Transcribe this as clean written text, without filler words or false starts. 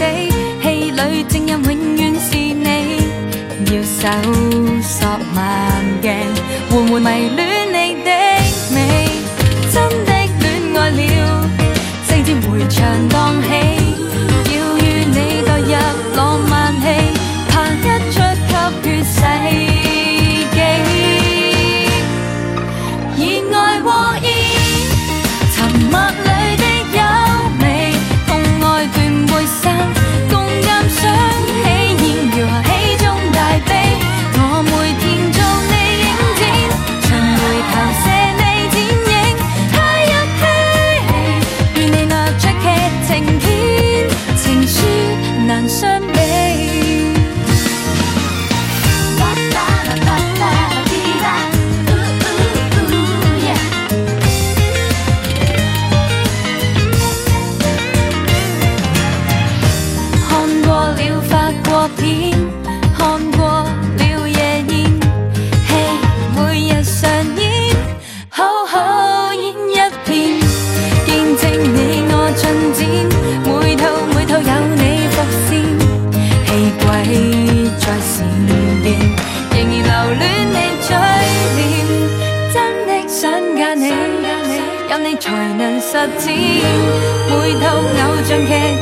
戲裏正人永遠是你，要搜索慢鏡，緩緩迷戀你的美，真的戀愛了，四節迴腸蕩氣，要與你代入浪漫戲，拍一出吸血世紀，熱愛和意，沉默裏的優美，共愛斷會散，共鑑賞喜宴，搖下喜中大悲，我每天做你影展，巡迴投射你剪影，拍一戲，與你拿着劇情片，情書難相比。片看過了夜宴，戲每日上演，好好演一遍，見證你我進展，每套有你伏線，戲軌在閃電，仍然留戀你嘴臉，真的想嫁你，有你才能實踐，每套偶像劇。